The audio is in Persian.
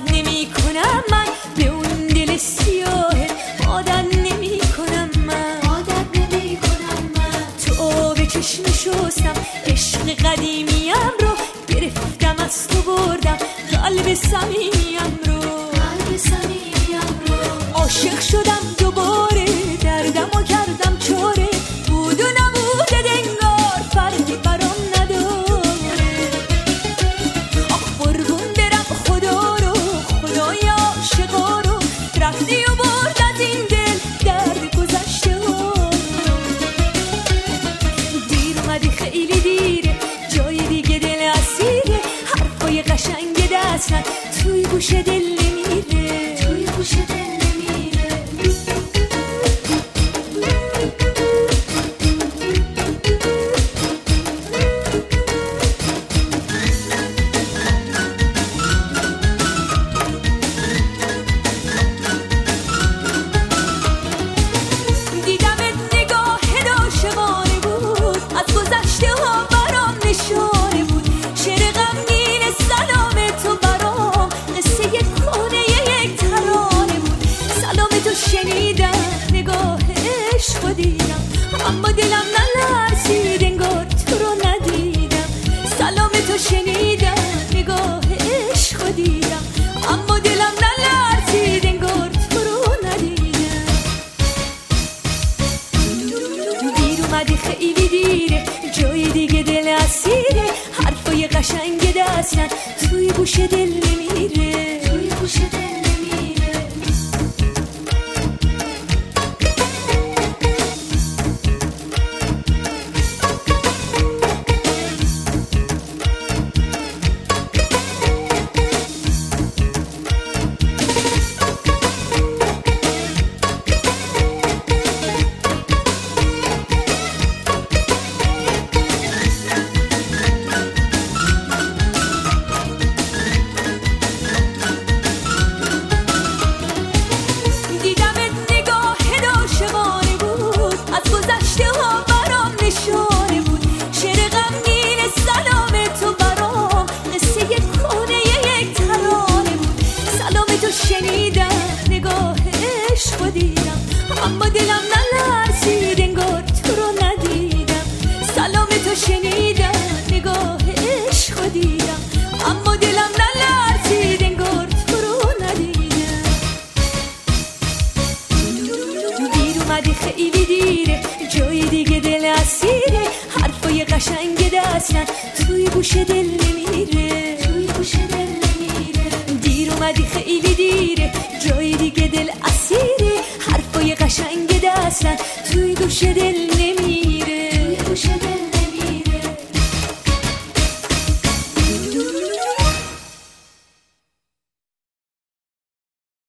نمی کنم من به اون دل سیاه، عادت نمی کنم من، تو آب چشم شستم عشق قدیمیم رو گرفتم از تو بردم، قلب صمیمیم رو عاشق شدم دوباره، دردم و کردم چاره، بود و نبوده دنگار فرقی برام نداره. آخ قربون برم خدا رو، خدای عاشقا رو، رفتی و برد از این دل درد گذشته ها. دیر اومدی خیلی دیره، جای دیگه دل اسیره، حرفای قشنگ دستن توی گوش دل نمیره، توی گوش دل نمیره. دیدمت نگاهت عاشقانه بود، از گذشته ها برام نشانه بود، شعر غمگین سلام تو برام قصه کهنه یک ترانه بود. سلام تو شنیدم نگاه عشق دیدم، اما دلم نلرزید انگار تو رو ندیدم. سلام تو شنیدم نگاه عشق دیدم، اما دلم نلرزید انگار تو رو ندیدم. دیر اومدی خیلی دیره، جای دیگه دل اسیره، حرفای قشنگ دستن توی گوش دل نمیره، توی گوش دل نمیره. دیدمت نگاهت عاشقانه بود، از گذشته ها برام نشانه بود، شعر غمگین سلام تو برام قصه کهنه یک ترانه بود. سلام تو شنیدم نگاه عشق دیدم، اما دلم نلرزید انگار تو رو ندیدم. سلام تو شنیدم نگاه عشق دیدم، اما دلم نلرزید انگار تو رو ندیدم. دیر اومدی خیلی دیره، جای دیگه دل اسیره، حرفای قشنگ دستن توی گوش دل نمیره، توی گوش دل نمیره. دیر اومدی خیلی دیره، جای دیگه دل اسیره، حرفای قشنگ دستن توی گوش دل